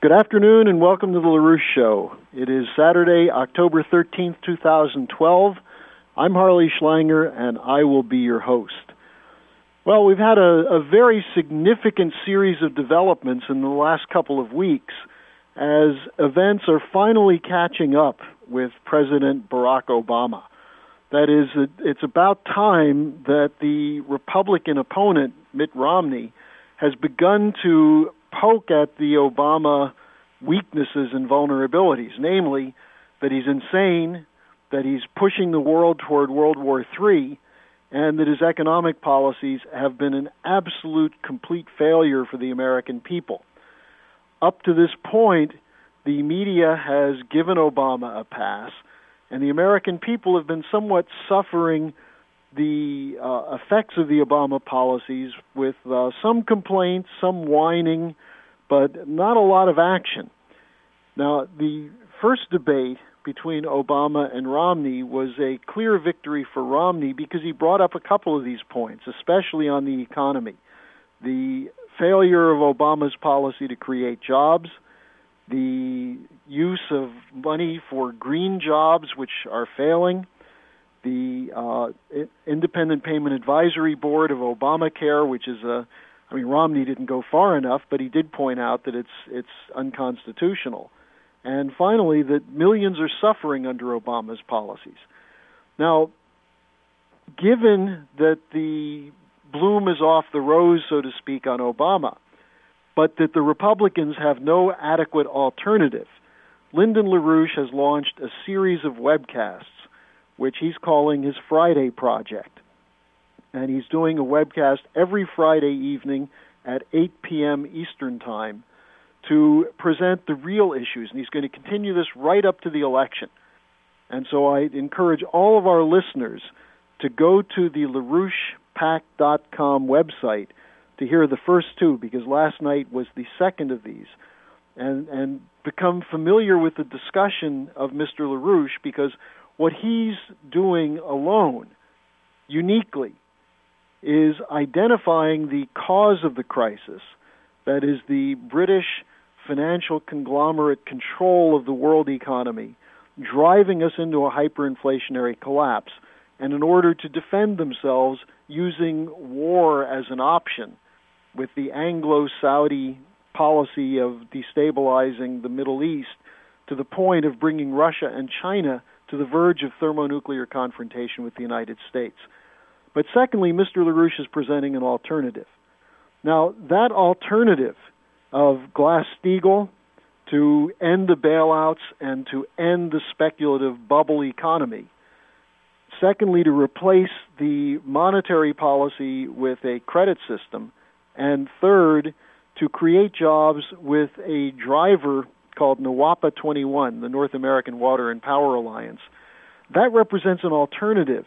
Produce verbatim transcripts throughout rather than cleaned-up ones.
Good afternoon and welcome to the LaRouche Show. It is Saturday, October thirteenth, two thousand twelve. I'm Harley Schlanger and I will be your host. Well, we've had a, a very significant series of developments in the last couple of weeks as events are finally catching up with President Barack Obama. That is, it's about time that the Republican opponent, Mitt Romney, has begun to poke at the Obama weaknesses and vulnerabilities, namely that he's insane, that he's pushing the world toward World War Three, and that his economic policies have been an absolute complete failure for the American people. Up to this point, the media has given Obama a pass, and the American people have been somewhat suffering the uh, effects of the Obama policies with uh, some complaints, some whining, but not a lot of action. Now, the first debate between Obama and Romney was a clear victory for Romney because he brought up a couple of these points, especially on the economy. The failure of Obama's policy to create jobs, the use of money for green jobs, which are failing, the uh, Independent Payment Advisory Board of Obamacare, which is a, I mean, Romney didn't go far enough, but he did point out that it's it's unconstitutional. And finally, that millions are suffering under Obama's policies. Now, given that the bloom is off the rose, so to speak, on Obama, but that the Republicans have no adequate alternative, Lyndon LaRouche has launched a series of webcasts, which he's calling his Friday Project. And he's doing a webcast every Friday evening at eight p.m. Eastern Time to present the real issues. And he's going to continue this right up to the election. And so I encourage all of our listeners to go to the LaRouche Pac dot com website to hear the first two, because last night was the second of these, and, and become familiar with the discussion of Mister LaRouche, because what he's doing alone, uniquely, is identifying the cause of the crisis, that is the British financial conglomerate control of the world economy, driving us into a hyperinflationary collapse, and in order to defend themselves, using war as an option with the Anglo-Saudi policy of destabilizing the Middle East to the point of bringing Russia and China to the verge of thermonuclear confrontation with the United States. But secondly, Mister LaRouche is presenting an alternative. Now, that alternative of Glass-Steagall to end the bailouts and to end the speculative bubble economy, secondly, to replace the monetary policy with a credit system, and third, to create jobs with a driver called NWAPA twenty-one, the North American Water and Power Alliance. That represents an alternative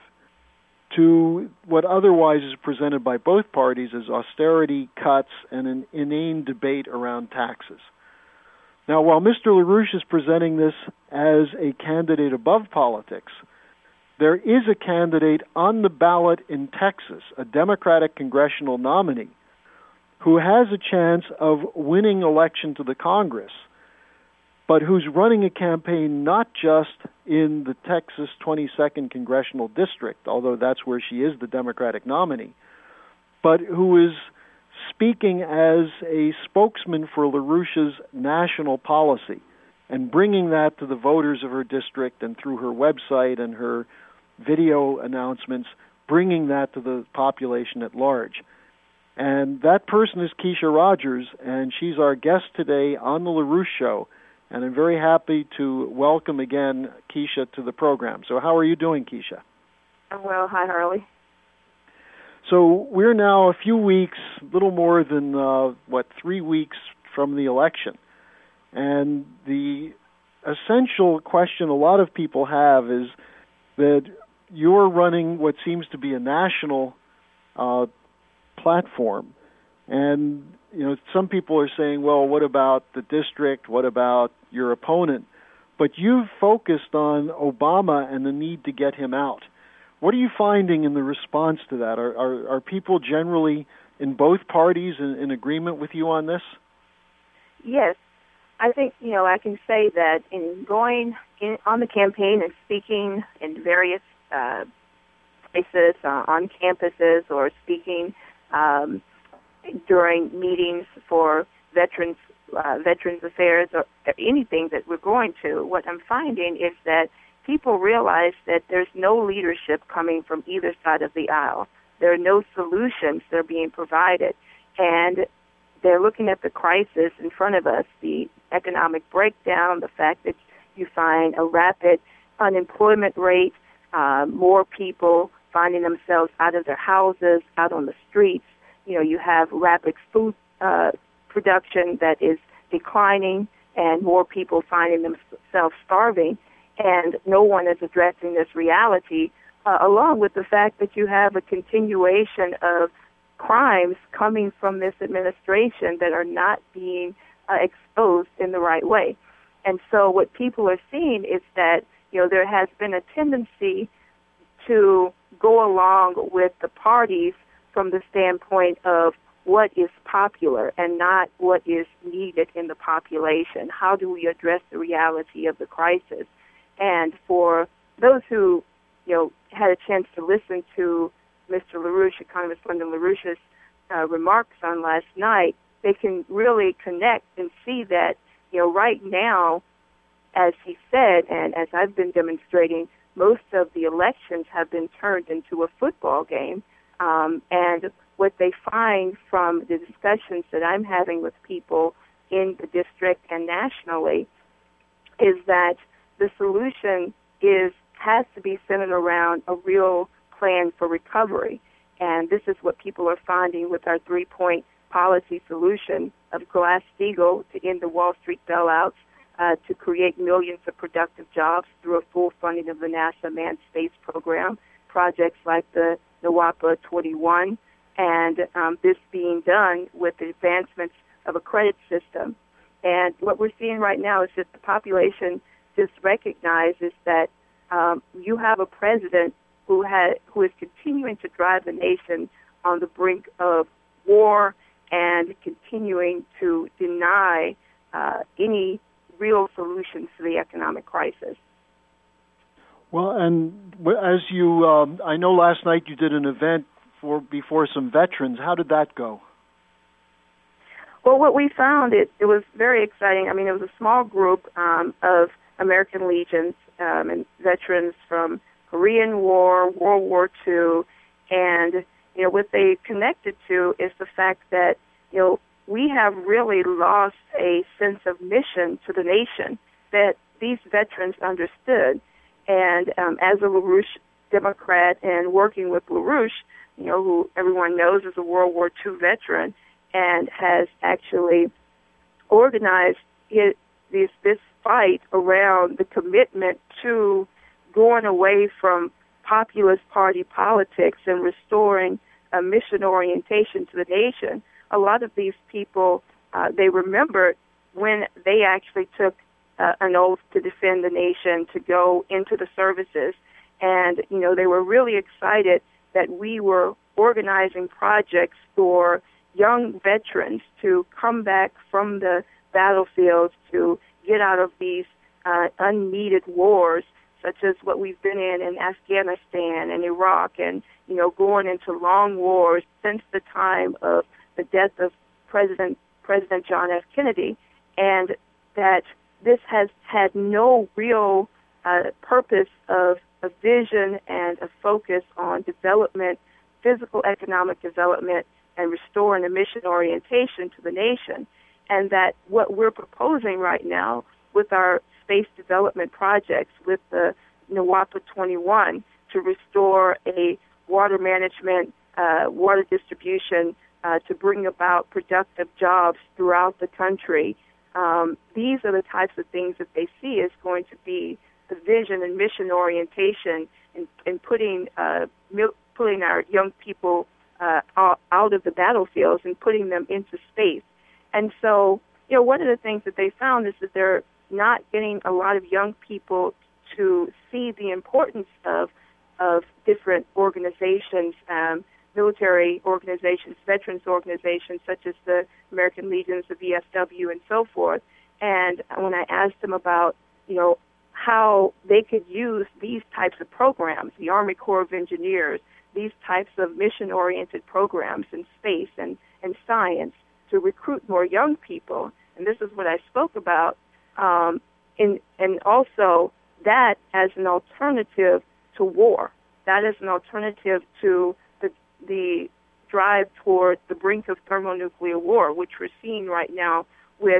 to what otherwise is presented by both parties as austerity, cuts, and an inane debate around taxes. Now, while Mister LaRouche is presenting this as a candidate above politics, there is a candidate on the ballot in Texas, a Democratic congressional nominee, who has a chance of winning election to the Congress, but who's running a campaign not just in the Texas twenty-second Congressional District, although that's where she is the Democratic nominee, but who is speaking as a spokesman for LaRouche's national policy and bringing that to the voters of her district, and through her website and her video announcements, bringing that to the population at large. And that person is Keisha Rogers, and she's our guest today on the LaRouche Show. And I'm very happy to welcome again Keisha to the program. So how are you doing, Keisha? I'm well. Hi, Harley. So we're now a few weeks, a little more than, uh, what, three weeks from the election. And the essential question a lot of people have is that you're running what seems to be a national uh, platform. And, you know, some people are saying, well, what about the district? What about your opponent? But you've focused on Obama and the need to get him out. What are you finding in the response to that? Are are, are people generally in both parties in, in agreement with you on this? Yes. I think, you know, I can say that in going in, on the campaign and speaking in various uh, places, uh, on campuses, or speaking um, during meetings for veterans, uh, veterans affairs, or anything that we're going to, what I'm finding is that people realize that there's no leadership coming from either side of the aisle. There are no solutions that are being provided. And they're looking at the crisis in front of us, the economic breakdown, the fact that you find a rapid unemployment rate, uh, more people finding themselves out of their houses, out on the streets. You know, you have rapid food uh, production that is declining, and more people finding themselves starving, and no one is addressing this reality, uh, along with the fact that you have a continuation of crimes coming from this administration that are not being uh, exposed in the right way. And so what people are seeing is that, you know, there has been a tendency to go along with the parties from the standpoint of what is popular and not what is needed in the population. How do we address the reality of the crisis? And for those who, you know, had a chance to listen to Mister LaRouche, Economist Lyndon LaRouche's uh, remarks on last night, they can really connect and see that, you know, right now, as he said, and as I've been demonstrating, most of the elections have been turned into a football game. Um, and what they find from the discussions that I'm having with people in the district and nationally is that the solution is has to be centered around a real plan for recovery. And this is what people are finding with our three-point policy solution of Glass-Steagall to end the Wall Street bailouts, uh, to create millions of productive jobs through a full funding of the NASA manned space program, projects like the NWAPA twenty-one, and um, this being done with the advancements of a credit system. And what we're seeing right now is that the population just recognizes that um, you have a president who has who is continuing to drive the nation on the brink of war and continuing to deny uh, any real solutions to the economic crisis. Well, and as you, um, I know last night you did an event for before some veterans. How did that go? Well, what we found, it, it was very exciting. I mean, it was a small group um, of American Legions um, and veterans from Korean War, World War Two, and, you know, what they connected to is the fact that, you know, we have really lost a sense of mission to the nation that these veterans understood. And um, as a LaRouche Democrat and working with LaRouche, you know, who everyone knows is a World War Two veteran and has actually organized it, this, this fight around the commitment to going away from populist party politics and restoring a mission orientation to the nation. A lot of these people, uh, they remembered when they actually took uh, an oath to defend the nation, to go into the services. And, you know, they were really excited that we were organizing projects for young veterans to come back from the battlefields, to get out of these uh, unneeded wars, such as what we've been in in Afghanistan and Iraq, and, you know, going into long wars since the time of the death of President President John F. Kennedy, and that this has had no real uh, purpose of a vision and a focus on development, physical economic development, and restoring a mission orientation to the nation. And that what we're proposing right now with our space development projects, with the NWAPA twenty-one, to restore a water management, uh, water distribution, uh, to bring about productive jobs throughout the country. Um, these are the types of things that they see as going to be the vision and mission orientation in, in putting uh, mil- putting our young people uh, out of the battlefields and putting them into space. And so, you know, one of the things that they found is that they're not getting a lot of young people to see the importance of of different organizations, um, military organizations, veterans organizations, such as the American Legions, the V F W, and so forth, And when I asked them about, you know, how they could use these types of programs, the Army Corps of Engineers, these types of mission-oriented programs in space and, and science to recruit more young people, and this is what I spoke about, um, in, and also that as an alternative to war, that is an alternative to the, the drive toward the brink of thermonuclear war, which we're seeing right now with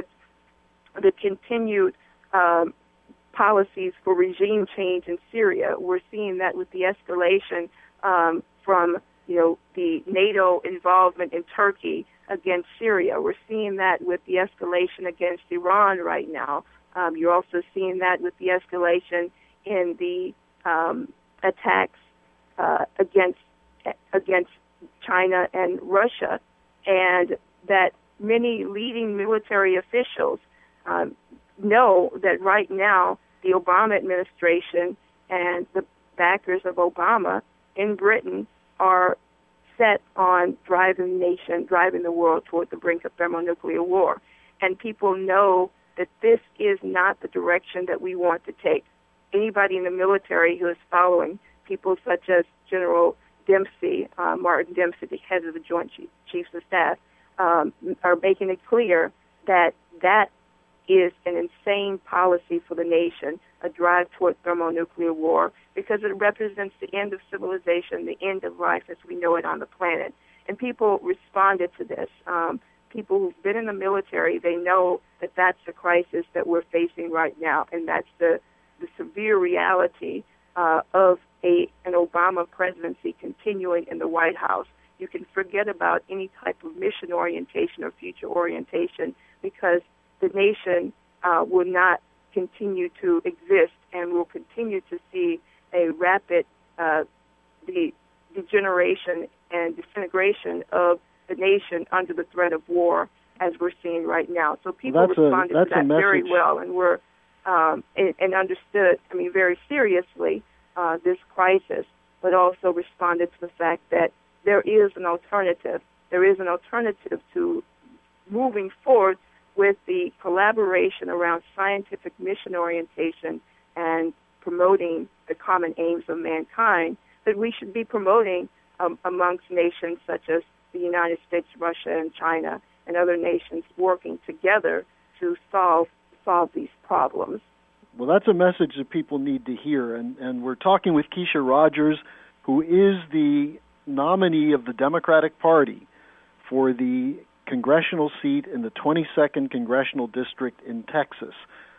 the continued um, policies for regime change in Syria. We're seeing that with the escalation um, from, you know, the NATO involvement in Turkey against Syria. We're seeing that with the escalation against Iran right now. Um, you're also seeing that with the escalation in the um, attacks uh, against against China and Russia, and that many leading military officials um, know that right now the Obama administration and the backers of Obama in Britain are set on driving the nation, driving the world toward the brink of thermonuclear war. And people know that this is not the direction that we want to take. Anybody in the military who is following people such as General Dempsey, uh, Martin Dempsey, the head of the Joint Chiefs of Staff, um, are making it clear that that is an insane policy for the nation, a drive toward thermonuclear war, because it represents the end of civilization, the end of life as we know it on the planet. And people responded to this. Um, people who've been in the military, they know that that's the crisis that we're facing right now, and that's the, the severe reality uh, of a an Obama presidency continuing in the White House. You can forget about any type of mission orientation or future orientation, because the nation uh, will not continue to exist and will continue to see a rapid uh, de- degeneration and disintegration of the nation under the threat of war, as we're seeing right now. So people that's responded a, to that very well and were um, and, and understood, I mean, very seriously uh, this crisis, but also responded to the fact that there is an alternative. There is an alternative to moving forward with the collaboration around scientific mission orientation and promoting the common aims of mankind that we should be promoting um, amongst nations such as the United States, Russia, and China, and other nations working together to solve solve these problems. Well, that's a message that people need to hear, and, and we're talking with Keisha Rogers, who is the nominee of the Democratic Party for the congressional seat in the twenty-second Congressional District in Texas.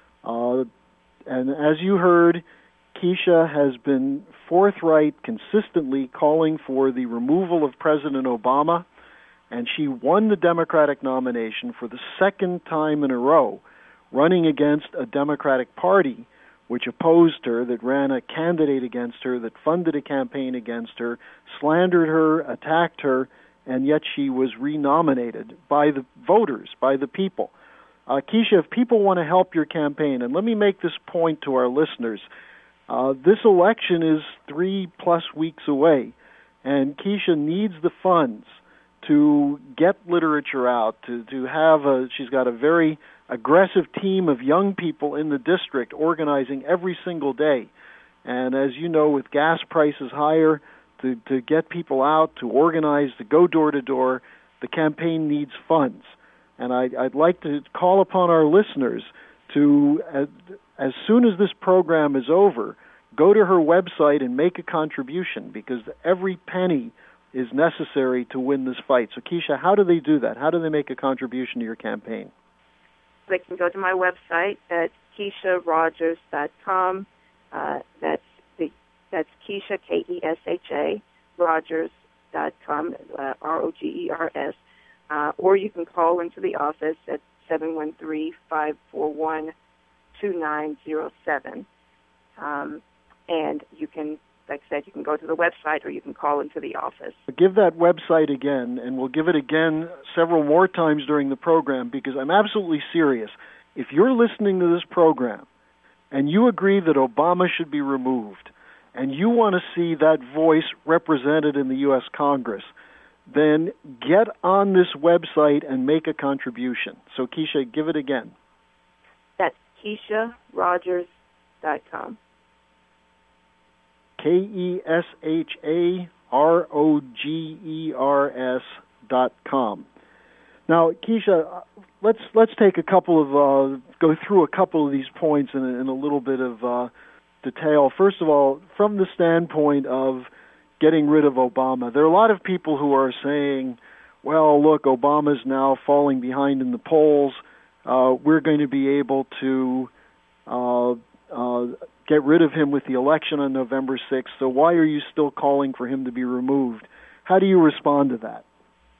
Uh, and as you heard, Keisha has been forthright, consistently calling for the removal of President Obama, and she won the Democratic nomination for the second time in a row, running against a Democratic Party which opposed her, that ran a candidate against her, that funded a campaign against her, slandered her, attacked her, and yet she was renominated by the voters, by the people. Uh, Keisha, if people want to help your campaign, and let me make this point to our listeners, uh, this election is three-plus weeks away, and Keisha needs the funds to get literature out, to, to have a, she's got a very aggressive team of young people in the district organizing every single day. And as you know, with gas prices higher, to, to get people out, to organize, to go door to door, the campaign needs funds. And I, I'd like to call upon our listeners to, as, as soon as this program is over, go to her website and make a contribution, because every penny is necessary to win this fight. So, Keisha, how do they do that? How do they make a contribution to your campaign? They can go to my website at keisha rogers dot com. Uh, that's the that's Keisha, K E S H A, Rogers dot com, uh, R O G E R S. Uh, or you can call into the office at seven one three, five four one, two nine zero seven. Um, and you can, like I said, you can go to the website or you can call into the office. Give that website again, and we'll give it again several more times during the program, because I'm absolutely serious. If you're listening to this program and you agree that Obama should be removed and you want to see that voice represented in the U S Congress, then get on this website and make a contribution. So, Keisha, give it again. Kesha Rogers dot com. K E S H A R O G E R S dot com. Now, Kesha, let's let's take a couple of uh, go through a couple of these points in, in a little bit of uh, detail. First of all, from the standpoint of getting rid of Obama, there are a lot of people who are saying, "Well, look, Obama's now falling behind in the polls. Uh, we're going to be able to uh, uh, get rid of him with the election on November sixth. So why are you still calling for him to be removed?" How do you respond to that?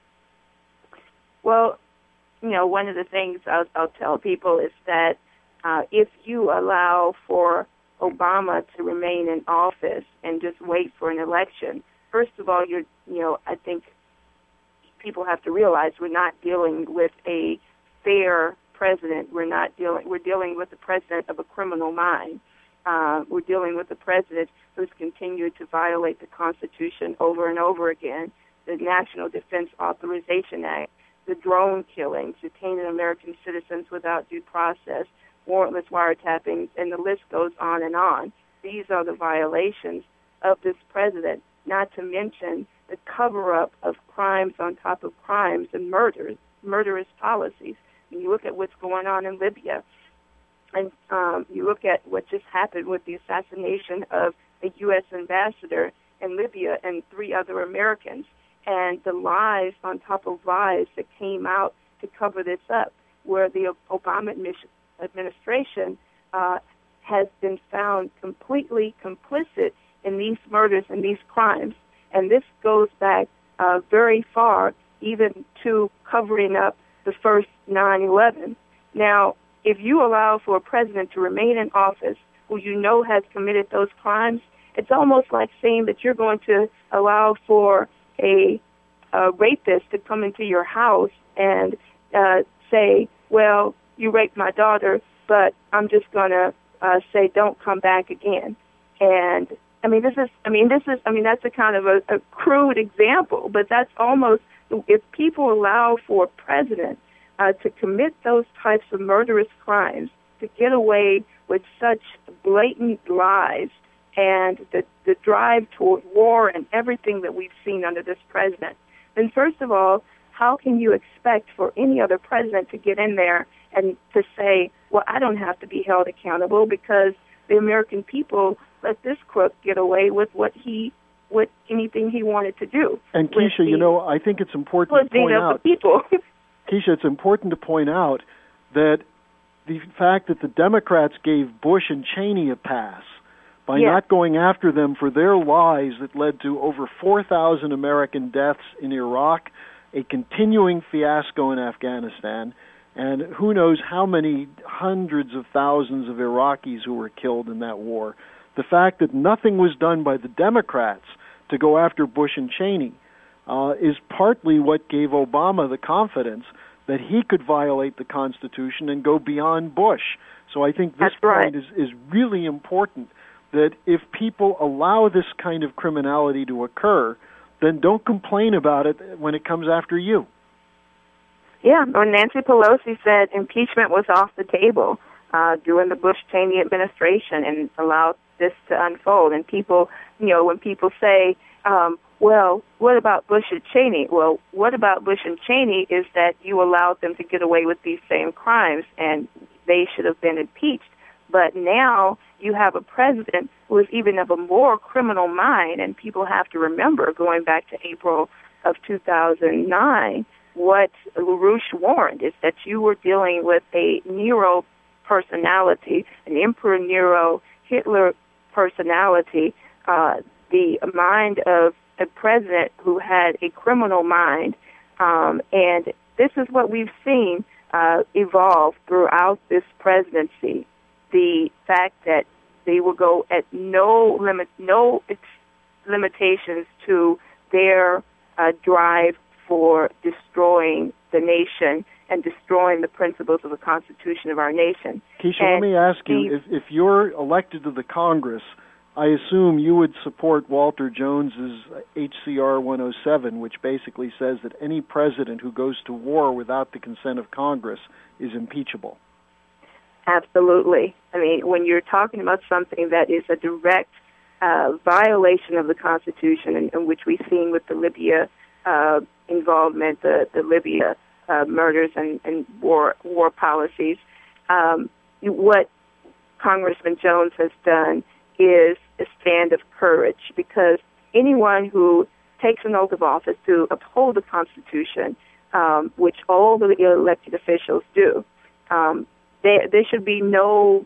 Well, you know, one of the things I'll, I'll tell people is that uh, if you allow for Obama to remain in office and just wait for an election, first of all, you're, you know, I think people have to realize we're not dealing with a fair president. We're not dealing. We're dealing with the president of a criminal mind. Uh, we're dealing with a president who's continued to violate the Constitution over and over again, the National Defense Authorization Act, the drone killings, detaining American citizens without due process, warrantless wiretappings, and the list goes on and on. These are the violations of this president, not to mention the cover-up of crimes on top of crimes and murders, murderous policies. When you look at what's going on in Libya, and um, you look at what just happened with the assassination of a U S ambassador in Libya and three other Americans, and the lies on top of lies that came out to cover this up, where the Obama administration uh, has been found completely complicit in these murders and these crimes. And this goes back uh, very far, even to covering up the first nine eleven. Now, if you allow for a president to remain in office who you know has committed those crimes, it's almost like saying that you're going to allow for a, a rapist to come into your house and uh, say, well, you raped my daughter, but I'm just going to uh, say don't come back again. And, I mean, this is, I mean, this is, I mean, that's a kind of a, a crude example, but that's almost, if people allow for a president uh, to commit those types of murderous crimes, to get away with such blatant lies, and the, the drive toward war and everything that we've seen under this president, then first of all, how can you expect for any other president to get in there and to say, well, I don't have to be held accountable because the American people let this crook get away with what he, with anything he wanted to do. And Kesha, the, you know, I think it's important to point out, people. Kesha, it's important to point out that the fact that the Democrats gave Bush and Cheney a pass by yes. not going after them for their lies that led to over four thousand American deaths in Iraq, a continuing fiasco in Afghanistan, and who knows how many hundreds of thousands of Iraqis who were killed in that war. The fact that nothing was done by the Democrats to go after Bush and Cheney uh, is partly what gave Obama the confidence that he could violate the Constitution and go beyond Bush. So I think this That's right. point is, is really important, that if people allow this kind of criminality to occur, then don't complain about it when it comes after you. Yeah, when Nancy Pelosi said impeachment was off the table uh, during the Bush-Cheney administration and allowed this to unfold. And people, you know, when people say, um, well, what about Bush and Cheney? Well, what about Bush and Cheney is that you allowed them to get away with these same crimes, and they should have been impeached. But now you have a president who is even of a more criminal mind, and people have to remember, going back to April of two thousand nine, what LaRouche warned is that you were dealing with a Nero personality, an Emperor Nero, Hitler personality, uh, the mind of a president who had a criminal mind, um, and this is what we've seen uh, evolve throughout this presidency. The fact that they will go at no limit, no ex- limitations to their uh, drive for destroying the nation and destroying the principles of the Constitution of our nation. Kesha, and let me ask the, you, if, if you're elected to the Congress, I assume you would support Walter Jones's H C R one oh seven, which basically says that any president who goes to war without the consent of Congress is impeachable. Absolutely. I mean, when you're talking about something that is a direct uh, violation of the Constitution, in, in which we've seen with the Libya uh, involvement, the, the Libya uh, murders and, and war war policies, um, what Congressman Jones has done is a stand of courage, because anyone who takes an oath of office to uphold the Constitution, um, which all the elected officials do, um, there, there should be no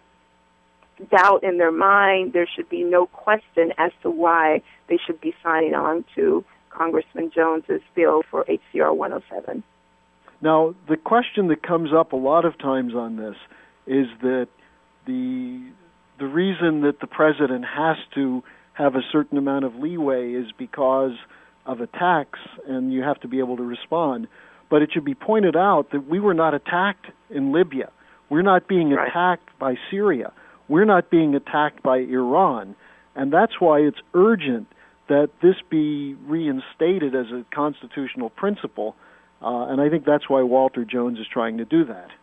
doubt in their mind. There should be no question as to why they should be signing on to Congressman Jones's bill for H C R one oh seven. Now, the question that comes up a lot of times on this is that the the reason that the president has to have a certain amount of leeway is because of attacks, and you have to be able to respond. But it should be pointed out that we were not attacked in Libya. We're not being right. attacked by Syria. We're not being attacked by Iran. And that's why it's urgent that this be reinstated as a constitutional principle. Uh, and I think that's why Walter Jones is trying to do that.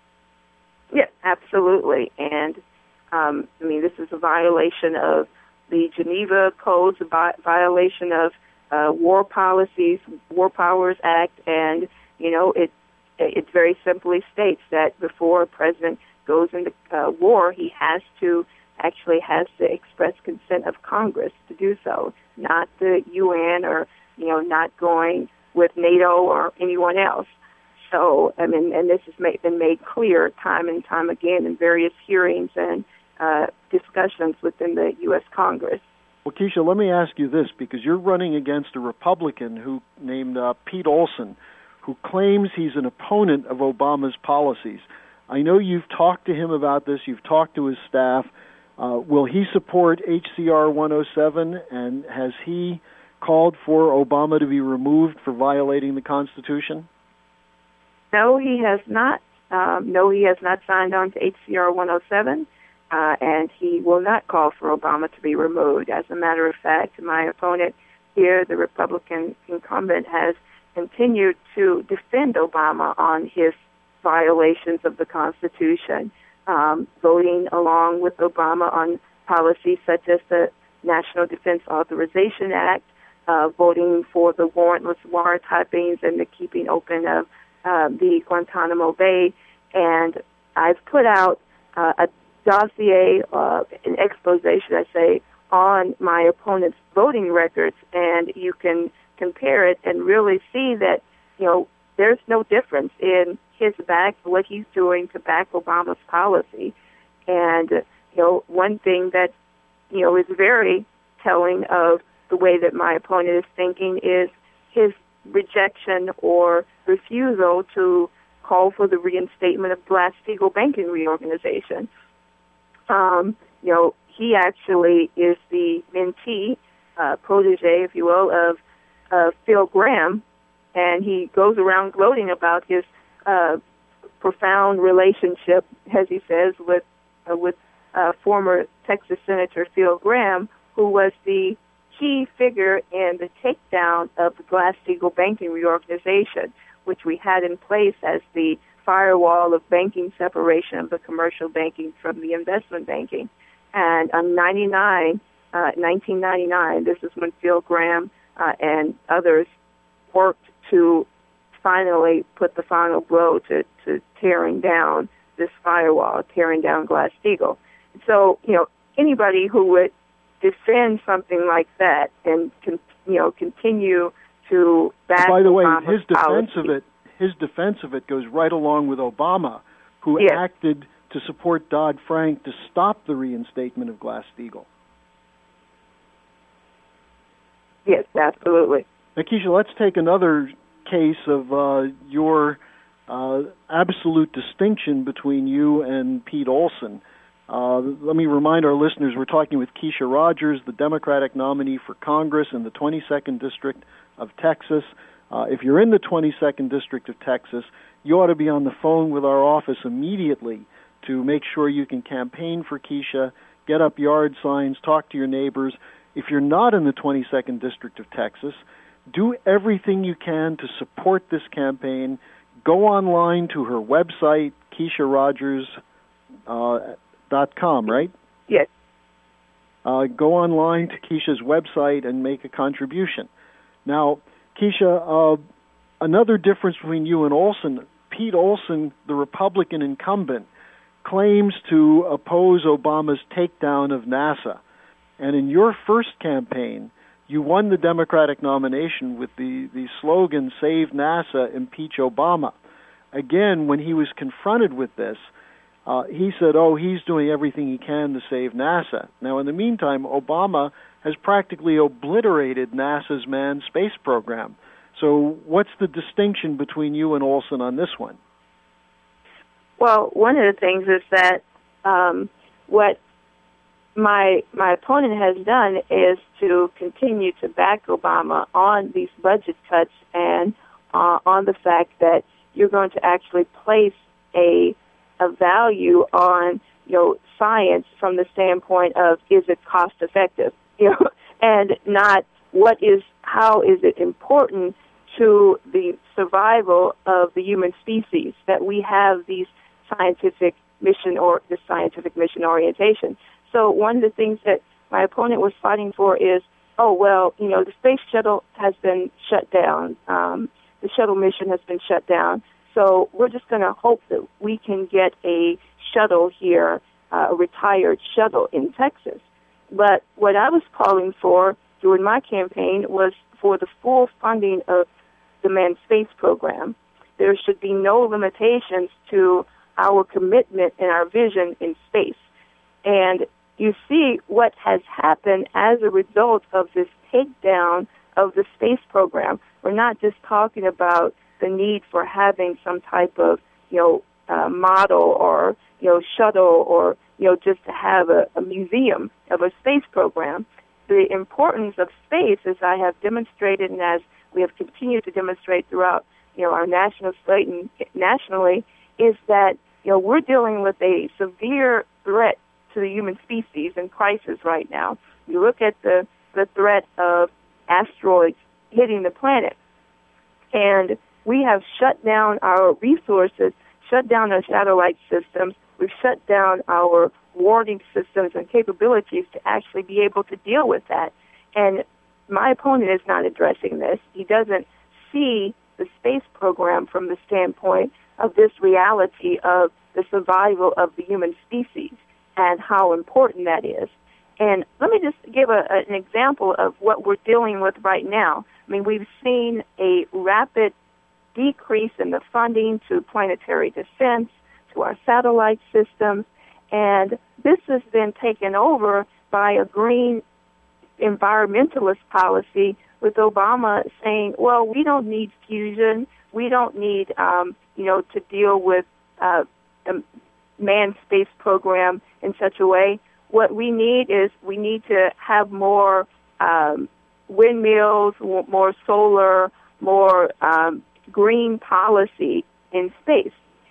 Yeah, absolutely. And, um, I mean, this is a violation of the Geneva Codes, a vi- violation of uh, war policies, War Powers Act, and, you know, it it very simply states that before a president goes into uh, war, he has to actually has to express consent of Congress to do so, not the U N or, you know, not going with NATO or anyone else. So, I mean, and this has made, been made clear time and time again in various hearings and uh, discussions within the U S Congress. Well, Keisha, let me ask you this, because you're running against a Republican who named uh, Pete Olson, who claims he's an opponent of Obama's policies. I know you've talked to him about this. You've talked to his staff. Uh, will he support H C R one oh seven, and has he called for Obama to be removed for violating the Constitution? No, he has not. Um, no, he has not signed on to H C R one oh seven, uh, and he will not call for Obama to be removed. As a matter of fact, my opponent here, the Republican incumbent, has continued to defend Obama on his violations of the Constitution, um, voting along with Obama on policies such as the National Defense Authorization Act, uh, voting for the warrantless wiretappings and the keeping open of uh, the Guantanamo Bay. And I've put out uh, a dossier, uh, an expose, should I say, on my opponent's voting records, and you can compare it and really see that, you know, there's no difference in his back, what he's doing to back Obama's policy. And, you know, one thing that, you know, is very telling of the way that my opponent is thinking is his rejection or refusal to call for the reinstatement of Glass-Steagall banking reorganization. Um, you know, he actually is the mentee, uh, protege, if you will, of uh, Phil Gramm, and he goes around gloating about his uh, profound relationship, as he says, with uh, with uh, former Texas Senator Phil Gramm, who was the key figure in the takedown of the Glass-Steagall banking reorganization, which we had in place as the firewall of banking separation of the commercial banking from the investment banking. And on ninety-nine, uh, nineteen ninety-nine, this is when Phil Gramm uh, and others worked to finally put the final blow to, to tearing down this firewall, tearing down Glass-Steagall. So, you know, anybody who would defend something like that and, con- you know, continue to back By the way, Obama's his defense policy. of it, his defense of it goes right along with Obama, who Yes. acted to support Dodd-Frank to stop the reinstatement of Glass-Steagall. Yes, absolutely. Now, Keisha, let's take another case of uh, your uh, absolute distinction between you and Pete Olson. Uh, let me remind our listeners, we're talking with Keisha Rogers, the Democratic nominee for Congress in the twenty-second District of Texas. Uh, if you're in the twenty-second District of Texas, you ought to be on the phone with our office immediately to make sure you can campaign for Keisha, get up yard signs, talk to your neighbors. If you're not in the twenty-second District of Texas, do everything you can to support this campaign. Go online to her website, Keisha Rogers uh, dot com, right? Yes. Uh, go online to Keisha's website and make a contribution. Now, Keisha, uh, another difference between you and Olson, Pete Olson, the Republican incumbent, claims to oppose Obama's takedown of NASA. And in your first campaign, you won the Democratic nomination with the, the slogan, Save NASA, Impeach Obama. Again, when he was confronted with this, uh, he said, oh, he's doing everything he can to save NASA. Now, in the meantime, Obama has practically obliterated NASA's manned space program. So what's the distinction between you and Olson on this one? Well, one of the things is that um, what my my opponent has done is to continue to back Obama on these budget cuts and uh, on the fact that you're going to actually place a a value on, you know, science from the standpoint of, is it cost effective, you know, and not what is how is it important to the survival of the human species that we have these scientific mission or the scientific mission orientation. So one of the things that my opponent was fighting for is, oh, well, you know, the space shuttle has been shut down. Um, the shuttle mission has been shut down. So we're just going to hope that we can get a shuttle here, uh, a retired shuttle in Texas. But what I was calling for during my campaign was for the full funding of the manned space program. There should be no limitations to our commitment and our vision in space. And you see what has happened as a result of this takedown of the space program. We're not just talking about the need for having some type of, you know, uh, model or, you know, shuttle or, you know, just to have a, a museum of a space program. The importance of space, as I have demonstrated and as we have continued to demonstrate throughout, you know, our national slate and nationally, is that, you know, we're dealing with a severe threat to the human species in crisis right now. You look at the, the threat of asteroids hitting the planet, and we have shut down our resources, shut down our satellite systems, we've shut down our warning systems and capabilities to actually be able to deal with that. And my opponent is not addressing this. He doesn't see the space program from the standpoint of this reality of the survival of the human species and how important that is. And let me just give a, an example of what we're dealing with right now. I mean, we've seen a rapid decrease in the funding to planetary defense, to our satellite systems, and this has been taken over by a green environmentalist policy with Obama saying, well, we don't need fusion, we don't need, um, you know, to deal with uh, the manned space program in such a way. What we need is we need to have more um, windmills, more solar, more um, green policy in space.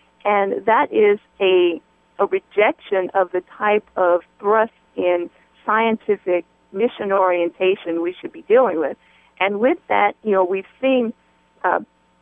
And that is a, a rejection of the type of thrust in scientific mission orientation we should be dealing with. And with that, you know, we've seen uh,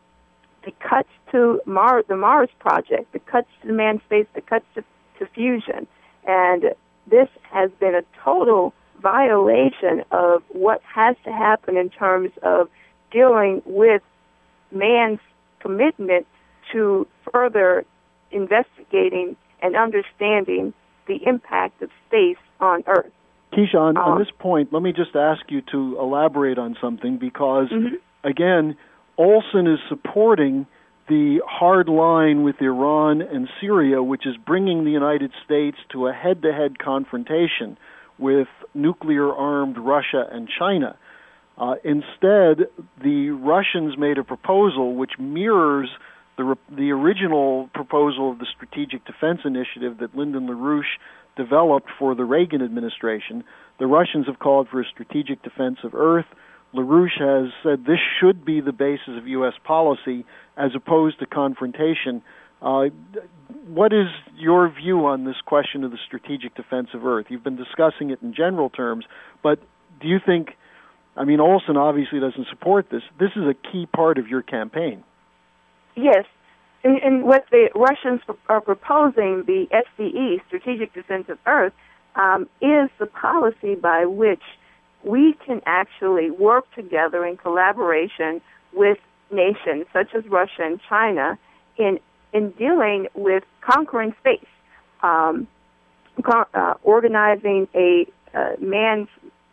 the cuts to Mars, the Mars project, the cuts to manned space, the cuts to, to fusion. And this has been a total violation of what has to happen in terms of dealing with man's commitment to further investigating and understanding the impact of space on Earth. Keisha, on, um, on this point, let me just ask you to elaborate on something because, mm-hmm. again, Olson is supporting the hard line with Iran and Syria, which is bringing the United States to a head-to-head confrontation with nuclear-armed Russia and China. Uh, instead, the Russians made a proposal which mirrors the, the original proposal of the Strategic Defense Initiative that Lyndon LaRouche developed for the Reagan administration. The Russians have called for a strategic defense of Earth. LaRouche has said this should be the basis of U S policy as opposed to confrontation. Uh, what is your view on this question of the strategic defense of Earth? You've been discussing it in general terms, but do you think, I mean, Olson obviously doesn't support this. This is a key part of your campaign. Yes. and, and what the Russians are proposing, the S D E, Strategic Defense of Earth, um, is the policy by which we can actually work together in collaboration with nations such as Russia and China in in dealing with conquering space, um, co- uh, organizing a uh, man's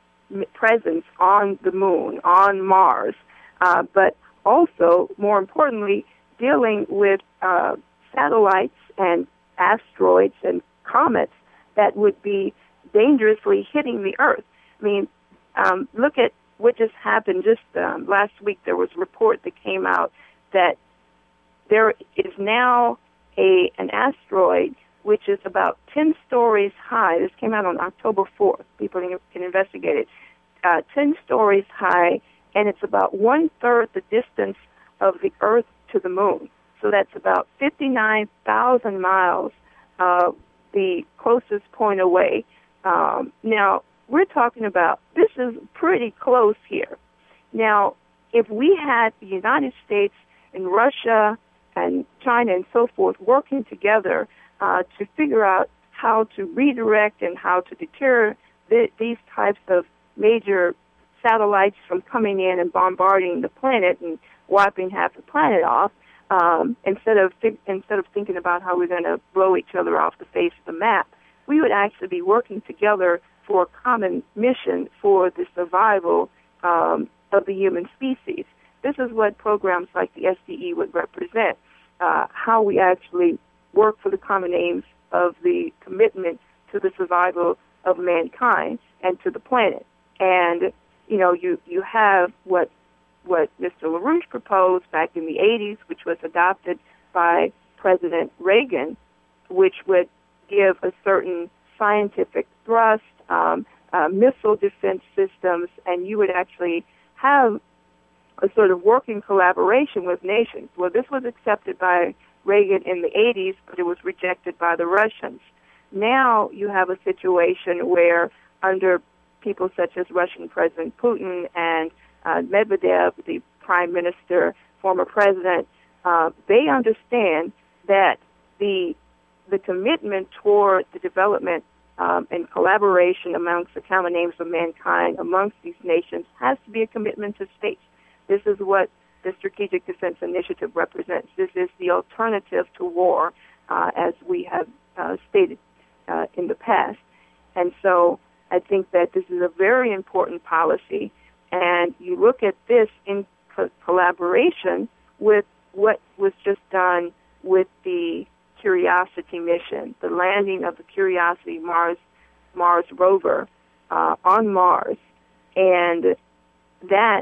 presence on the moon, on Mars, uh, but also, more importantly, dealing with uh, satellites and asteroids and comets that would be dangerously hitting the Earth. I mean, um, look at what just happened. Just um, last week, there was a report that came out that there is now a an asteroid which is about ten stories high. This came out on October fourth. People can investigate it. Uh, ten stories high, and it's about one-third the distance of the Earth to the moon. So that's about fifty-nine thousand miles, uh, the closest point away. Um, now, we're talking about, this is pretty close here. Now, if we had the United States and Russia and China and so forth working together uh, to figure out how to redirect and how to deter th- these types of major satellites from coming in and bombarding the planet and wiping half the planet off, um, instead of th- instead of thinking about how we're going to blow each other off the face of the map, we would actually be working together for a common mission for the survival um, of the human species. This is what programs like the S D E would represent, uh, how we actually work for the common aims of the commitment to the survival of mankind and to the planet. And, you know, you, you have what what Mister LaRouche proposed back in the eighties, which was adopted by President Reagan, which would give a certain scientific thrust, um, uh, missile defense systems, and you would actually have a sort of working collaboration with nations. Well, this was accepted by Reagan in the eighties, but it was rejected by the Russians. Now you have a situation where under people such as Russian President Putin and uh, Medvedev, the prime minister, former president, uh, they understand that the the commitment toward the development um, and collaboration amongst the common aims of mankind amongst these nations has to be a commitment to space. This is what the Strategic Defense Initiative represents. This is the alternative to war, uh, as we have uh, stated uh, in the past. And so I think that this is a very important policy, and you look at this in co- collaboration with what was just done with the Curiosity mission, the landing of the Curiosity Mars Mars rover uh, on Mars, and that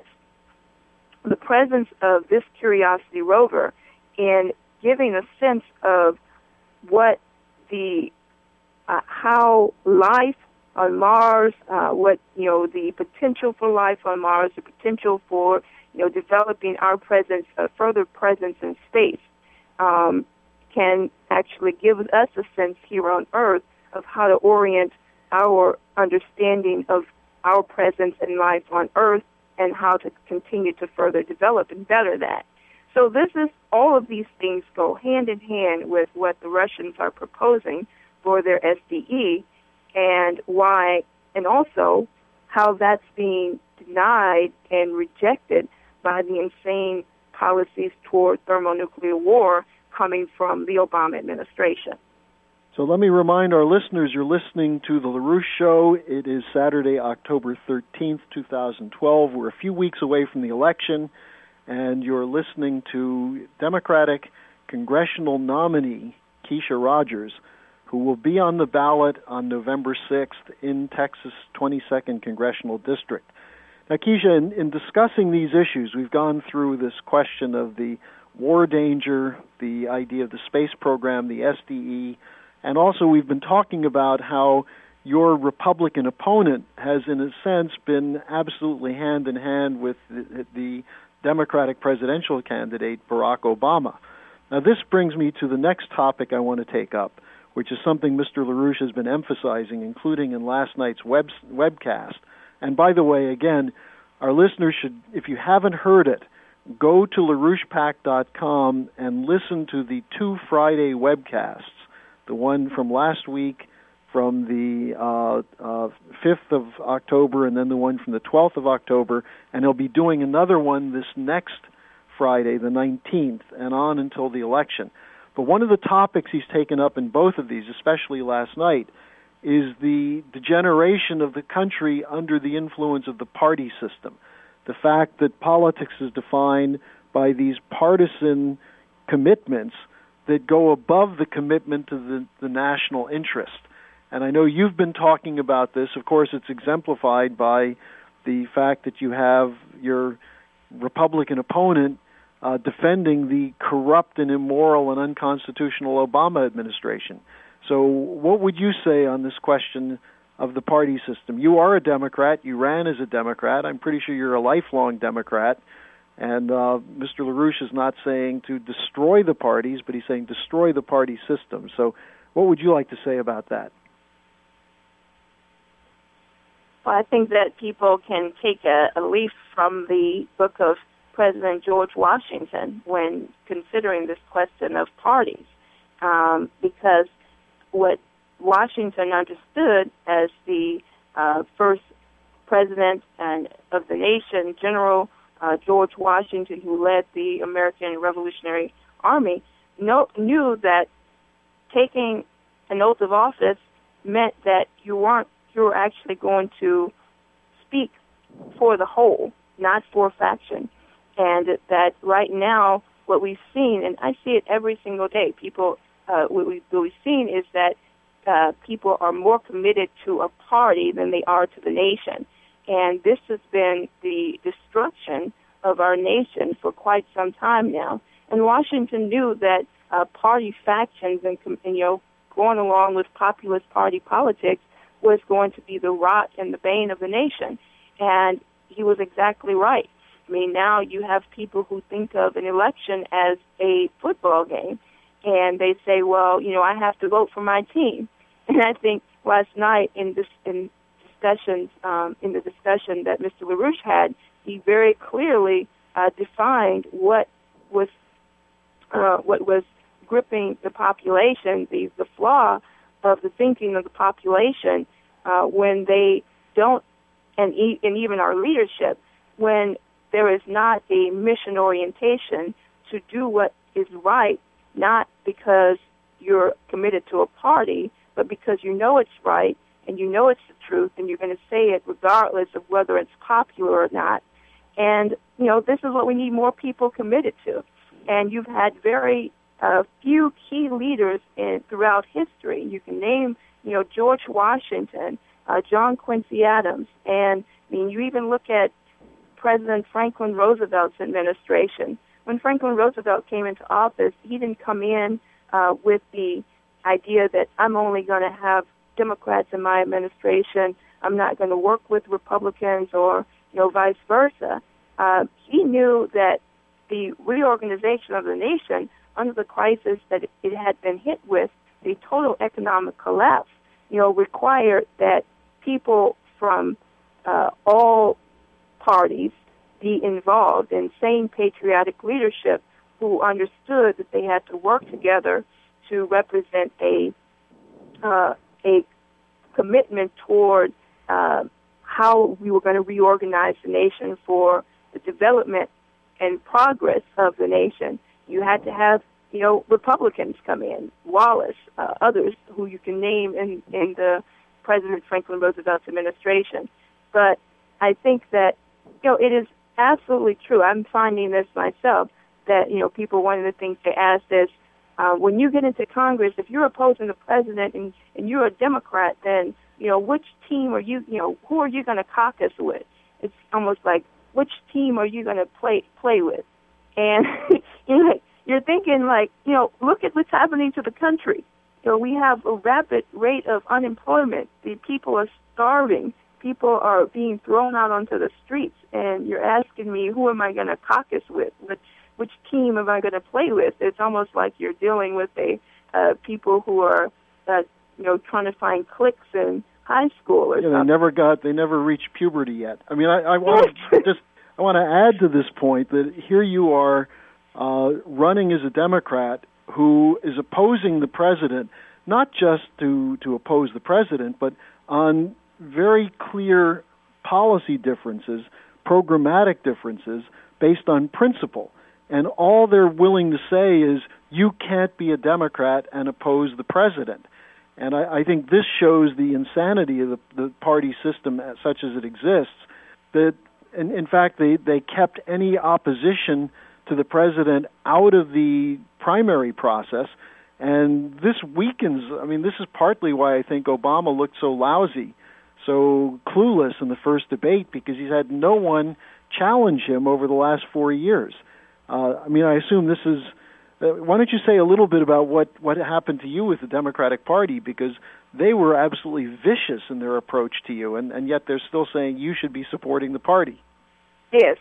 the presence of this Curiosity rover in giving a sense of what the uh, how life on Mars, uh, what you know, the potential for life on Mars, the potential for you know developing our presence, uh, further presence in space, um, can actually give us a sense here on Earth of how to orient our understanding of our presence and life on Earth and how to continue to further develop and better that. So this is, all of these things go hand in hand with what the Russians are proposing for their S D E, and why, and also how that's being denied and rejected by the insane policies toward thermonuclear war coming from the Obama administration. So let me remind our listeners, you're listening to The LaRouche Show. It is Saturday, October thirteenth, twenty twelve. We're a few weeks away from the election, and you're listening to Democratic congressional nominee Keisha Rogers, who will be on the ballot on November sixth in Texas' twenty-second Congressional District. Now, Keisha, in, in discussing these issues, we've gone through this question of the war danger, the idea of the space program, the S D E, and also we've been talking about how your Republican opponent has, in a sense, been absolutely hand-in-hand with the, the Democratic presidential candidate, Barack Obama. Now, this brings me to the next topic I want to take up, which is something Mister LaRouche has been emphasizing, including in last night's web, webcast. And by the way, again, our listeners should, if you haven't heard it, go to LaRouche Pac dot com and listen to the two Friday webcasts, the one from last week from the uh, uh, fifth of October and then the one from the twelfth of October, and he'll be doing another one this next Friday, the nineteenth, and on until the election. But one of the topics he's taken up in both of these, especially last night, is the degeneration of the country under the influence of the party system. The fact that politics is defined by these partisan commitments that go above the commitment to the, the national interest. And I know you've been talking about this. Of course, it's exemplified by the fact that you have your Republican opponent uh, defending the corrupt and immoral and unconstitutional Obama administration. So what would you say on this question of the party system? You are a Democrat. You ran as a Democrat. I'm pretty sure you're a lifelong Democrat. And uh, Mister LaRouche is not saying to destroy the parties, but he's saying destroy the party system. So what would you like to say about that? Well, I think that people can take a, a leaf from the book of President George Washington when considering this question of parties, um, because what Washington understood as the uh, first president and of the nation, General uh, George Washington, who led the American Revolutionary Army, know, knew that taking an oath of office meant that you weren't you were actually going to speak for the whole, not for a faction, and that right now what we've seen, and I see it every single day, people uh, what, we, what we've seen is that Uh, people are more committed to a party than they are to the nation. And this has been the destruction of our nation for quite some time now. And Washington knew that uh, party factions and, and, you know, going along with populist party politics was going to be the rot and the bane of the nation. And he was exactly right. I mean, now you have people who think of an election as a football game, and they say, well, you know, I have to vote for my team. And I think last night in this in discussions um, in the discussion that Mister LaRouche had, he very clearly uh, defined what was uh, what was gripping the population, the the flaw of the thinking of the population uh, when they don't, and e- and even our leadership, when there is not a mission orientation to do what is right, not because you're committed to a party, but because you know it's right and you know it's the truth and you're going to say it regardless of whether it's popular or not. And, you know, this is what we need more people committed to. And you've had very uh, few key leaders in, throughout history. You can name, you know, George Washington, uh, John Quincy Adams, and, I mean, you even look at President Franklin Roosevelt's administration. When Franklin Roosevelt came into office, he didn't come in uh, with the idea that I'm only going to have Democrats in my administration. I'm not going to work with Republicans or, you know, vice versa. Uh, he knew that the reorganization of the nation under the crisis that it had been hit with, the total economic collapse, you know, required that people from uh, all parties be involved in sane patriotic leadership who understood that they had to work together to represent a uh, a commitment toward uh, how we were going to reorganize the nation for the development and progress of the nation. You had to have, you know, Republicans come in, Wallace, uh, others who you can name in, in the President Franklin Roosevelt's administration. But I think that, you know, it is absolutely true. I'm finding this myself, that, you know, people, one of the things they ask is, Uh, when you get into Congress, if you're opposing the president and, and you're a Democrat, then, you know, which team are you, you know, who are you going to caucus with? It's almost like, which team are you going to play play with? And you're, like, you're thinking, like, you know, look at what's happening to the country. You know, we have a rapid rate of unemployment. The people are starving. People are being thrown out onto the streets. And you're asking me, who am I going to caucus with? Which, which team am I going to play with? It's almost like you're dealing with a uh, people who are, uh, you know, trying to find cliques in high school or yeah, something. They never got, they never reached puberty yet. I mean, I, I want to just, I want to add to this point that here you are uh, running as a Democrat who is opposing the president, not just to, to oppose the president, but on very clear policy differences, programmatic differences based on principle. And all they're willing to say is, you can't be a Democrat and oppose the president. And I, I think this shows the insanity of the, the party system as, such as it exists, that, in, in fact, they, they kept any opposition to the president out of the primary process. And this weakens, I mean, this is partly why I think Obama looked so lousy, so clueless in the first debate, because he's had no one challenge him over the last four years. Uh, I mean, I assume this is, uh, why don't you say a little bit about what, what happened to you with the Democratic Party, because they were absolutely vicious in their approach to you, and, and yet they're still saying you should be supporting the party. Yes.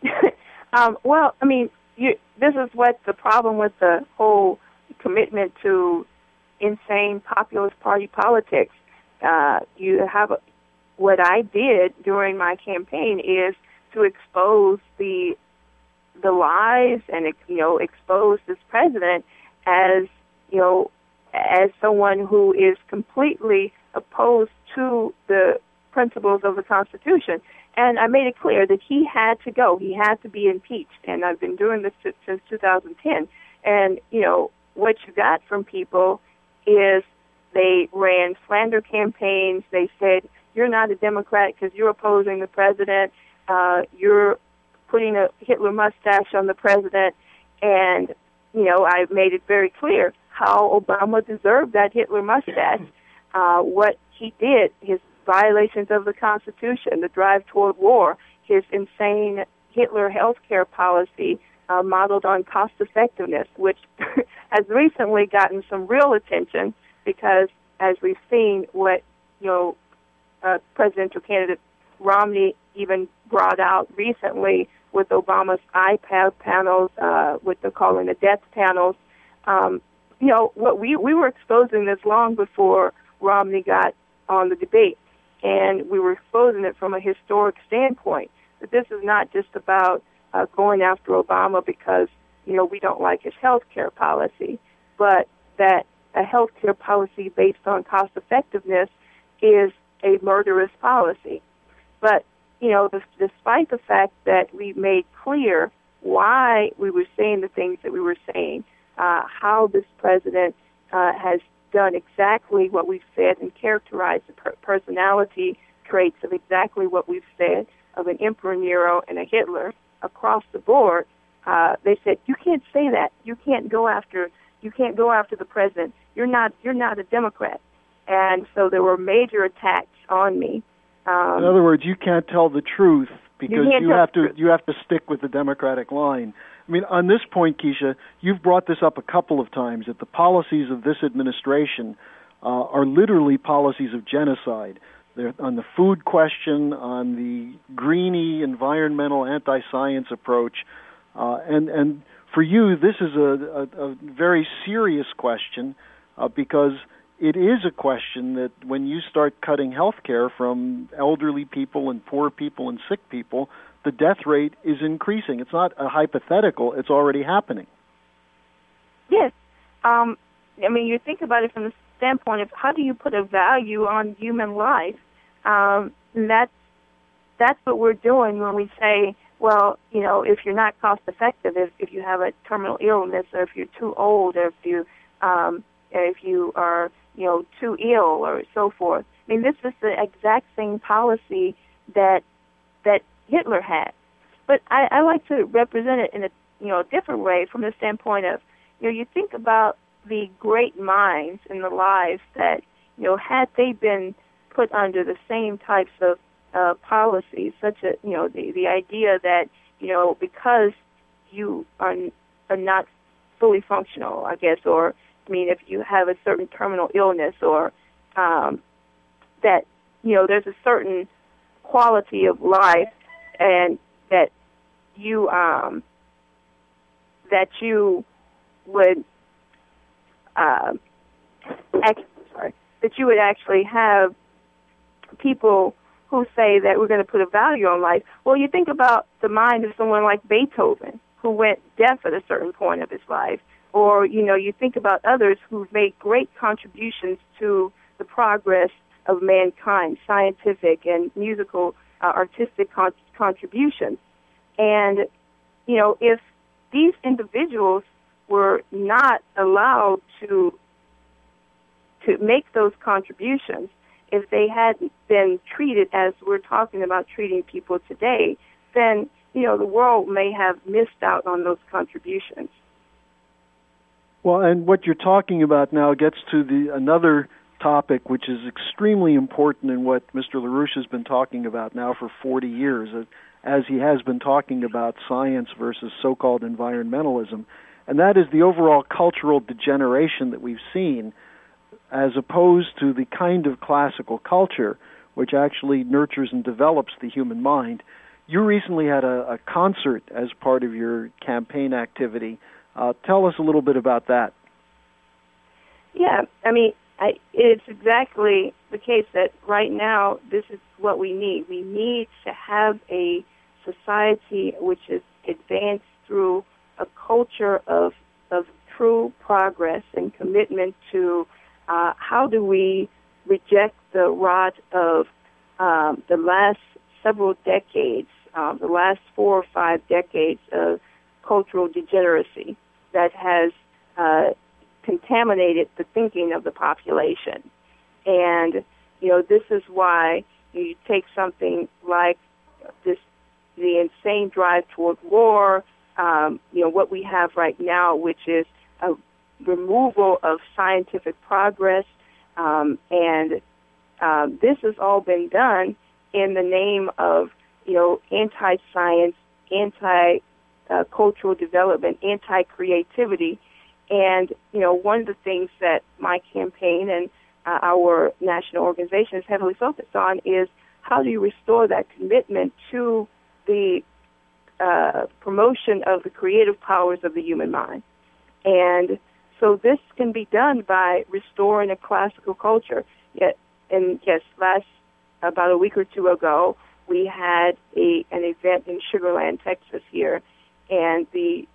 um, well, I mean, you, this is what the problem with the whole commitment to insane populist party politics. Uh, you have a, what I did during my campaign is to expose the the lies and, you know, expose this president as, you know, as someone who is completely opposed to the principles of the Constitution. And I made it clear that he had to go. He had to be impeached. And I've been doing this since two thousand ten. And, you know, what you got from people is they ran slander campaigns. They said, you're not a Democrat because you're opposing the president. Uh, you're putting a Hitler mustache on the president. And, you know, I made it very clear how Obama deserved that Hitler mustache. Uh, what he did, his violations of the Constitution, the drive toward war, his insane Hitler health care policy uh, modeled on cost effectiveness, which has recently gotten some real attention because, as we've seen, what, you know, uh, presidential candidate Romney even brought out recently with Obama's iPad panels, uh, what they're calling the death panels. Um, you know, what we, we were exposing this long before Romney got on the debate, and we were exposing it from a historic standpoint. That this is not just about uh, going after Obama because, you know, we don't like his health care policy, but that a health care policy based on cost effectiveness is a murderous policy. But, you know, despite the fact that we made clear why we were saying the things that we were saying, uh, how this president uh, has done exactly what we've said and characterized the per- personality traits of exactly what we've said of an Emperor Nero and a Hitler across the board, uh, they said, you can't say that. You can't go after you can't go after the president. You're not you're not a Democrat. And so there were major attacks on me. Um, In other words, you can't tell the truth because you, you have to you have to stick with the Democratic line. I mean, on this point, Keisha, you've brought this up a couple of times, that the policies of this administration uh, are literally policies of genocide. They're on the food question, on the greeny, environmental, anti-science approach. Uh, and, and for you, this is a, a, a very serious question uh, because it is a question that when you start cutting health care from elderly people and poor people and sick people, the death rate is increasing. It's not a hypothetical. It's already happening. Yes. Um, I mean, you think about it from the standpoint of how do you put a value on human life? Um, and that's, that's what we're doing when we say, well, you know, if you're not cost effective, if, if you have a terminal illness, or if you're too old, or if you um, if you are, you know, too ill, or so forth. I mean, this is the exact same policy that that Hitler had. But I, I like to represent it in a, you know, different way from the standpoint of, you know, you think about the great minds in the lives that, you know, had they been put under the same types of uh, policies, such as, you know, the, the idea that, you know, because you are, are not fully functional, I guess, or, I mean, if you have a certain terminal illness, or um, that, you know, there's a certain quality of life and that you um, that you would uh, act, sorry, that you would actually have people who say that we're going to put a value on life. Well, you think about the mind of someone like Beethoven, who went deaf at a certain point of his life. Or, you know, you think about others who've made great contributions to the progress of mankind, scientific and musical, uh, artistic con- contributions. And, you know, if these individuals were not allowed to to make those contributions, if they hadn't been treated as we're talking about treating people today, then, you know, the world may have missed out on those contributions. Well, and what you're talking about now gets to the another topic which is extremely important in what Mister LaRouche has been talking about now for forty years, as he has been talking about science versus so-called environmentalism, and that is the overall cultural degeneration that we've seen, as opposed to the kind of classical culture which actually nurtures and develops the human mind. You recently had a, a concert as part of your campaign activity. Uh, tell us a little bit about that. Yeah, I mean, I, it's exactly the case that right now this is what we need. We need to have a society which is advanced through a culture of of true progress and commitment to uh, how do we reject the rot of um, the last several decades, um, the last four or five decades of cultural degeneracy that has uh, contaminated the thinking of the population. And, you know, this is why you take something like this, the insane drive toward war, um, you know, what we have right now, which is a removal of scientific progress, um, and um, this has all been done in the name of, you know, anti-science, anti Uh, cultural development, anti-creativity. And, you know, one of the things that my campaign and uh, our national organization is heavily focused on is how do you restore that commitment to the uh, promotion of the creative powers of the human mind. And so this can be done by restoring a classical culture. Yet, and yes, last, about a week or two ago, we had a an event in Sugar Land, Texas here, and the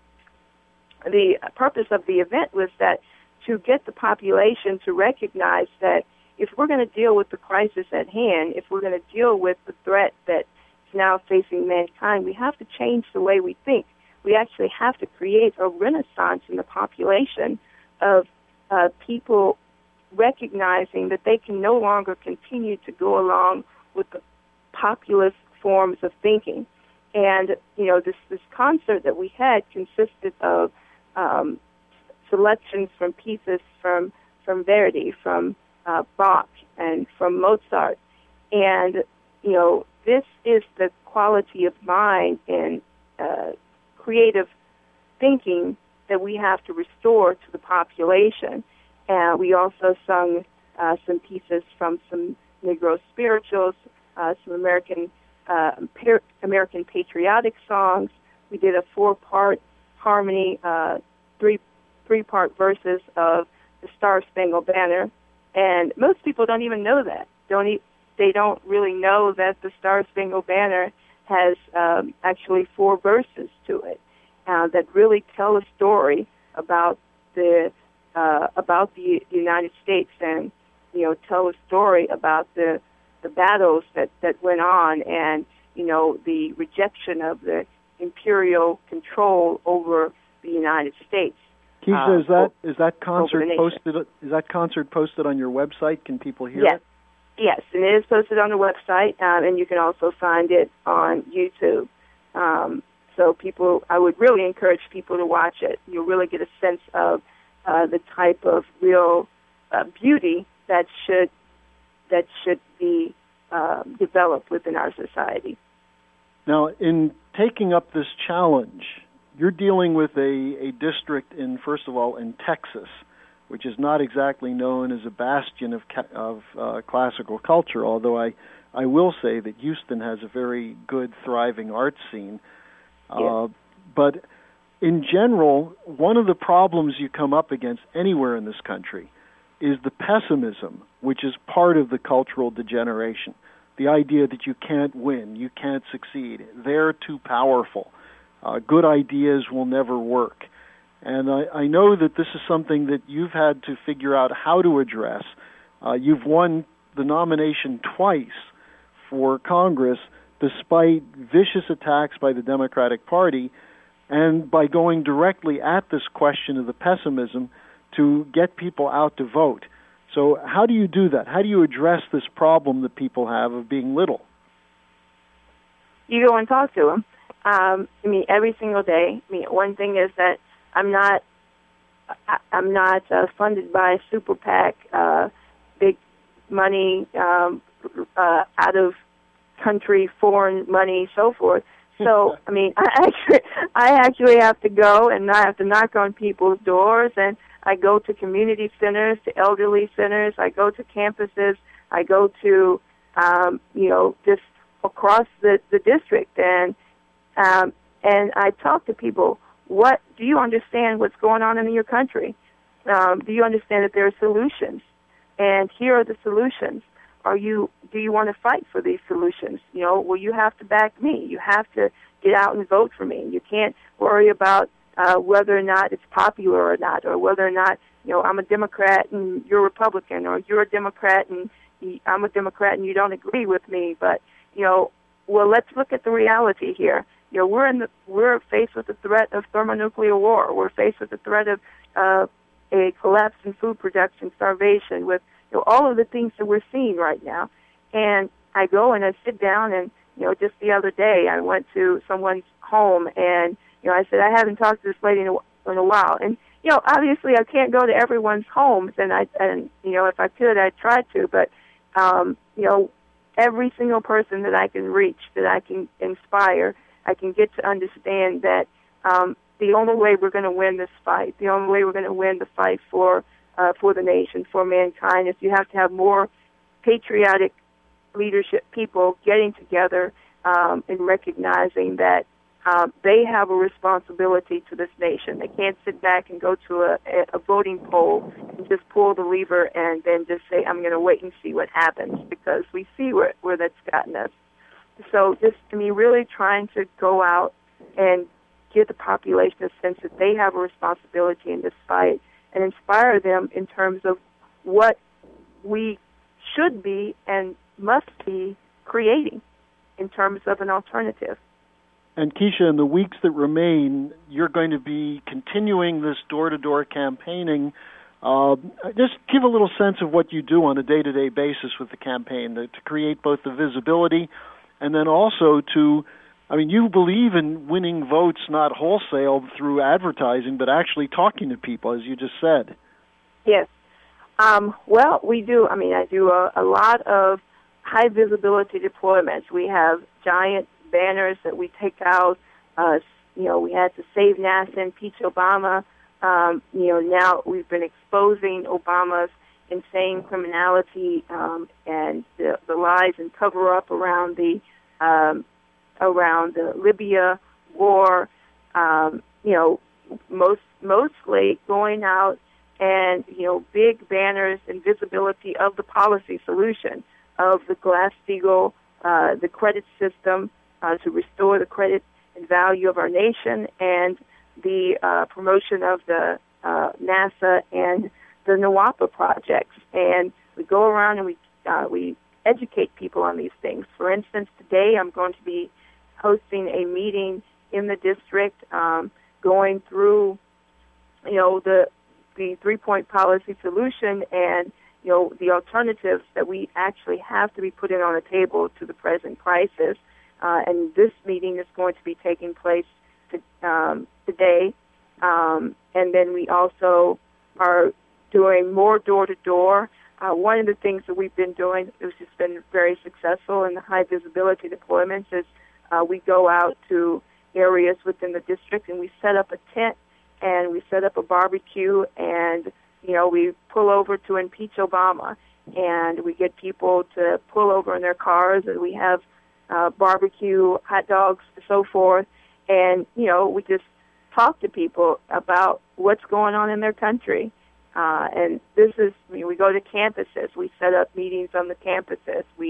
the purpose of the event was that to get the population to recognize that if we're going to deal with the crisis at hand, if we're going to deal with the threat that's now facing mankind, we have to change the way we think. We actually have to create a renaissance in the population of uh, people recognizing that they can no longer continue to go along with the populist forms of thinking. And, you know, this, this concert that we had consisted of um, selections from pieces from, from Verdi, from uh, Bach, and from Mozart. And, you know, this is the quality of mind and uh, creative thinking that we have to restore to the population. And we also sung uh, some pieces from some Negro spirituals, uh, some American uh, par- American patriotic songs. We did a four-part harmony, uh, three three-part verses of the Star Spangled Banner, and most people don't even know that. Don't e- they don't really know that the Star Spangled Banner has um, actually four verses to it uh, that really tell a story about the uh, about the United States, and you know tell a story about the the battles that, that went on, and you know the rejection of the imperial control over the United States. Keisha, uh, is that is that concert nation. posted? Is that concert posted on your website? Can people hear Yes. it? Yes, and it is posted on the website, um, and you can also find it on YouTube. Um, so people, I would really encourage people to watch it. You'll really get a sense of uh, the type of real uh, beauty that should that should be uh, developed within our society. Now, in taking up this challenge, you're dealing with a, a district in, first of all, in Texas, which is not exactly known as a bastion of of uh, classical culture, although I, I will say that Houston has a very good, thriving art scene. Yes. Uh, but in general, one of the problems you come up against anywhere in this country is the pessimism, which is part of the cultural degeneration. the idea that you can't win, you can't succeed. They're too powerful. Uh, good ideas will never work. And I, I know that this is something that you've had to figure out how to address. Uh, you've won the nomination twice for Congress despite vicious attacks by the Democratic Party, and by going directly at this question of the pessimism to get people out to vote. So how do you do that? How do you address this problem that people have of being little? You go and talk to them. Um, I mean, every single day. I mean, one thing is that I'm not, I, I'm not uh, funded by a super PAC, uh, big money, um, uh, out of country, foreign money, so forth. So, I mean, I actually, I actually have to go and I have to knock on people's doors, and I go to community centers, to elderly centers, I go to campuses, I go to, um, you know, just across the, the district, and um, and I talk to people. What do you understand what's going on in your country? Um, do you understand that there are solutions? And here are the solutions. Are you? Do you want to fight for these solutions? You know, well, you have to back me. You have to get out and vote for me. You can't worry about uh, whether or not it's popular or not, or whether or not, you know, I'm a Democrat and you're a Republican, or you're a Democrat and I'm a Democrat and you don't agree with me. But, you know, well, let's look at the reality here. You know, we're in the we're faced with the threat of thermonuclear war. We're faced with the threat of uh, a collapse in food production, starvation, with, you know, all of the things that we're seeing right now. And I go and I sit down, and, you know, just the other day I went to someone's home, and, you know, I said, I haven't talked to this lady in a, in a while. And, you know, obviously I can't go to everyone's homes, and, I, and you know, if I could, I'd try to. But, um, you know, every single person that I can reach, that I can inspire, I can get to understand that um, the only way we're going to win this fight, the only way we're going to win the fight for uh, for the nation, for mankind, is you have to have more patriotic leadership people getting together um, and recognizing that um, they have a responsibility to this nation. They can't sit back and go to a, a voting poll and just pull the lever and then just say, I'm going to wait and see what happens, because we see where, where that's gotten us. So just, I mean, really trying to go out and give the population a sense that they have a responsibility in this fight, and inspire them in terms of what we should be and must be creating in terms of an alternative. And Keisha, in the weeks that remain, you're going to be continuing this door-to-door campaigning. Uh, just give a little sense of what you do on a day-to-day basis with the campaign to, to create both the visibility and then also to, I mean, you believe in winning votes not wholesale through advertising, but actually talking to people, as you just said. Yes. Um, well, we do. I mean, I do a, a lot of high-visibility deployments. We have giant banners that we take out. Uh, you know, we had to save NASA, impeach Obama. Um, you know, now we've been exposing Obama's insane criminality um, and the, the lies and cover-up around the um, around the Libya war. Um, you know, most mostly going out and, you know, big banners and visibility of the policy solution of the Glass-Steagall, uh, the credit system uh, to restore the credit and value of our nation, and the uh, promotion of the uh, NASA and the NWAPA projects. And we go around and we uh, we educate people on these things. For instance, today I'm going to be hosting a meeting in the district, um, going through, you know, the the three-point policy solution and, you know, the alternatives that we actually have to be putting on the table to the present crisis. Uh, and this meeting is going to be taking place to, um, today. Um, and then we also are doing more door-to-door. Uh, one of the things that we've been doing, which has been very successful in the high-visibility deployments, is uh, we go out to areas within the district and we set up a tent and we set up a barbecue, and, you know, we pull over to impeach Obama, and we get people to pull over in their cars, and we have uh, barbecue, hot dogs, and so forth, and, you know, we just talk to people about what's going on in their country. Uh, and this is, I mean, we go to campuses, we set up meetings on the campuses, we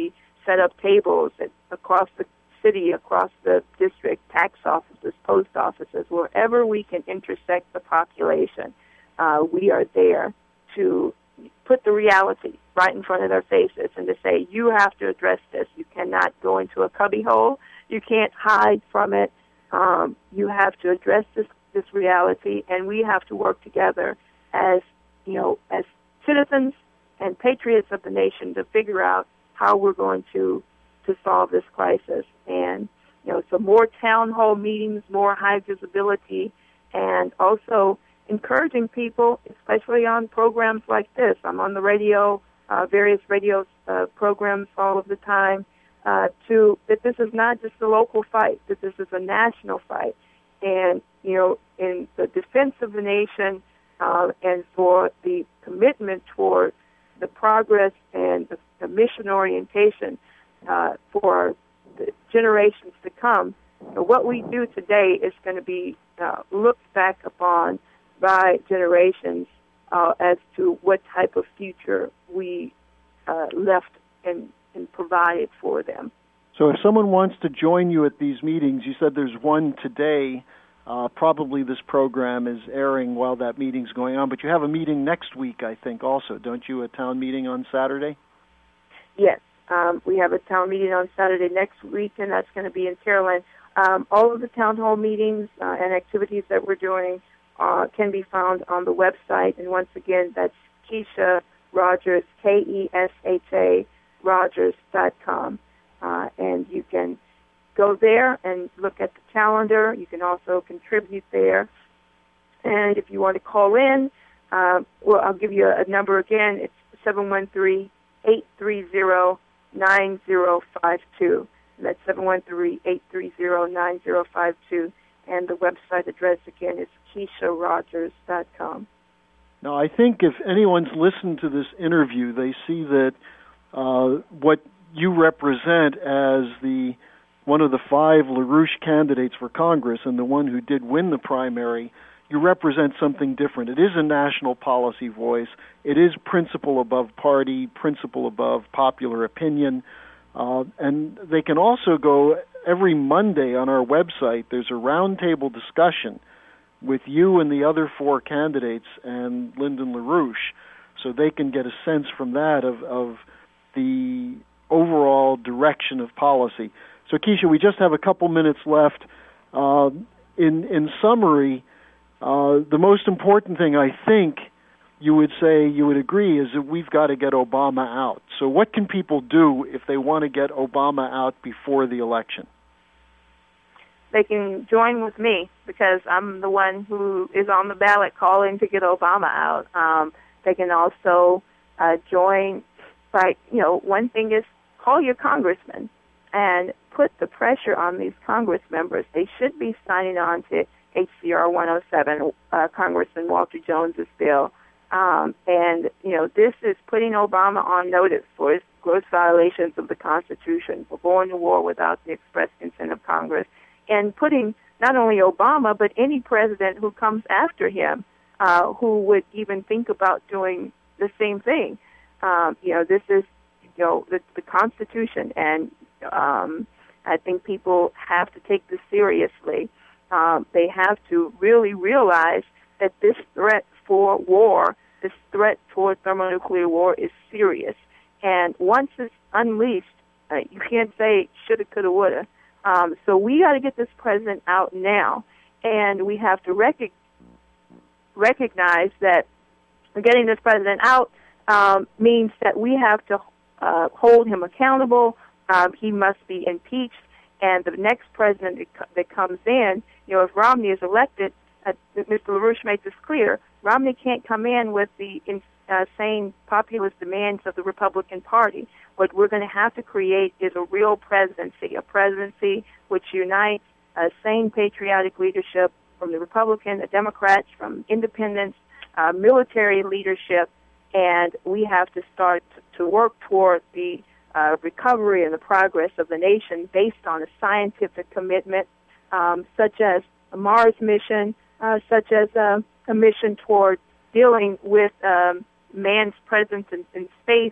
set up tables at, across the city, across the district, tax offices, post offices, wherever we can intersect the population. Uh, we are there to put the reality right in front of their faces and to say, you have to address this. You cannot go into a cubbyhole. You can't hide from it. Um, you have to address this, this reality, and we have to work together as, you know, as citizens and patriots of the nation to figure out how we're going to to solve this crisis. And, you know, so more town hall meetings, more high visibility, and also encouraging people, especially on programs like this. I'm on the radio, uh, various radio uh, programs all of the time, uh, to that this is not just a local fight, that this is a national fight. And, you know, in the defense of the nation uh, and for the commitment toward the progress and the, the mission orientation uh, for the generations to come, so what we do today is going to be uh, looked back upon by generations uh, as to what type of future we uh, left and, and provided for them. So if someone wants to join you at these meetings, you said there's one today. Uh, probably this program is airing while that meeting's going on, but you have a meeting next week, I think, also, don't you, a town meeting on Saturday? Yes, um, we have a town meeting on Saturday next week, and that's going to be in Carolyn. Um, all of the town hall meetings uh, and activities that we're doing uh, can be found on the website, and once again, that's Kesha Rogers, K E S H A, Rogers dot com, uh, and you can go there and look at the calendar. You can also contribute there. And if you want to call in, uh, well, I'll give you a, a number again. It's seven one three, eight three zero, nine zero five two. That's seven one three, eight three zero, nine zero five two. And the website address, again, is Kesha Rogers dot com. Now, I think if anyone's listened to this interview, they see that uh, what you represent as the one of the five LaRouche candidates for Congress and the one who did win the primary, you represent something different. It is a national policy voice. It is principle above party, principle above popular opinion. Uh, and they can also go every Monday on our website. There's a roundtable discussion with you and the other four candidates and Lyndon LaRouche, so they can get a sense from that of, of the overall direction of policy. So, Kesha, we just have a couple minutes left. Uh, in in summary, uh, the most important thing, I think, you would say, you would agree, is that we've got to get Obama out. So what can people do if they want to get Obama out before the election? They can join with me because I'm the one who is on the ballot calling to get Obama out. Um, they can also uh, join by, you know, one thing is call your congressman and put the pressure on these Congress members. They should be signing on to H C R one oh seven, uh, Congressman Walter Jones's bill. Um, and, you know, this is putting Obama on notice for his gross violations of the Constitution, for going to war without the express consent of Congress, and putting not only Obama, but any president who comes after him uh, who would even think about doing the same thing. Um, you know, this is, you know, the, the Constitution, and um, I think people have to take this seriously. Um, they have to really realize that this threat for war, this threat toward thermonuclear war is serious. And once it's unleashed, uh, you can't say shoulda, coulda, woulda. Um, so we got to get this president out now, and we have to rec- recognize that getting this president out um, means that we have to uh, hold him accountable. Um, he must be impeached, and the next president that comes in, you know, if Romney is elected, uh, Mister LaRouche made this clear, Romney can't come in with the uh, same populist demands of the Republican Party. What we're going to have to create is a real presidency, a presidency which unites a sane, patriotic leadership from the Republican, the Democrats, from independents, uh, military leadership, and we have to start to work toward the uh, recovery and the progress of the nation based on a scientific commitment, um, such as a Mars mission, uh, such as a, a mission toward dealing with um, man's presence in, in space,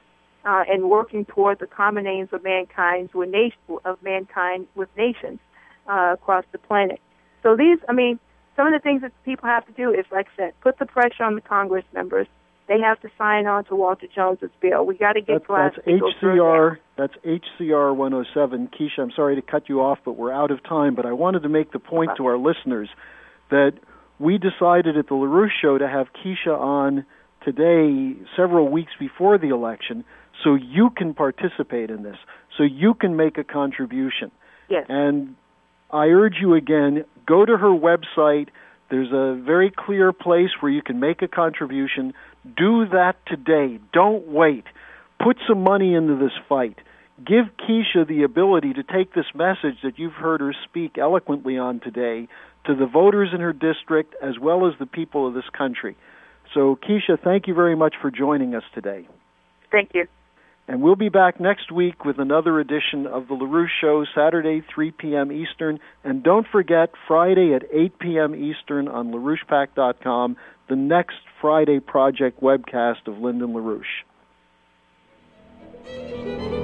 uh, and working toward the common aims of mankind with nation, of mankind with nations uh, across the planet. So these, I mean, some of the things that people have to do is, like I said, put the pressure on the Congress members. They have to sign on to Walter Jones's bill. We got to get that's, that's H C R. That's H C R one oh seven. Keisha, I'm sorry to cut you off, but we're out of time. But I wanted to make the point to our listeners that we decided at the LaRouche Show to have Keisha on today, several weeks before the election, so you can participate in this, so you can make a contribution. Yes. And I urge you again, go to her website. There's a very clear place where you can make a contribution. Do that today. Don't wait. Put some money into this fight. Give Keisha the ability to take this message that you've heard her speak eloquently on today to the voters in her district as well as the people of this country. So, Keisha, thank you very much for joining us today. Thank you. And we'll be back next week with another edition of the LaRouche Show, Saturday, three p.m. Eastern. And don't forget, Friday at eight p.m. Eastern on LaRouche Pac dot com, the next Friday Project webcast of Lyndon LaRouche.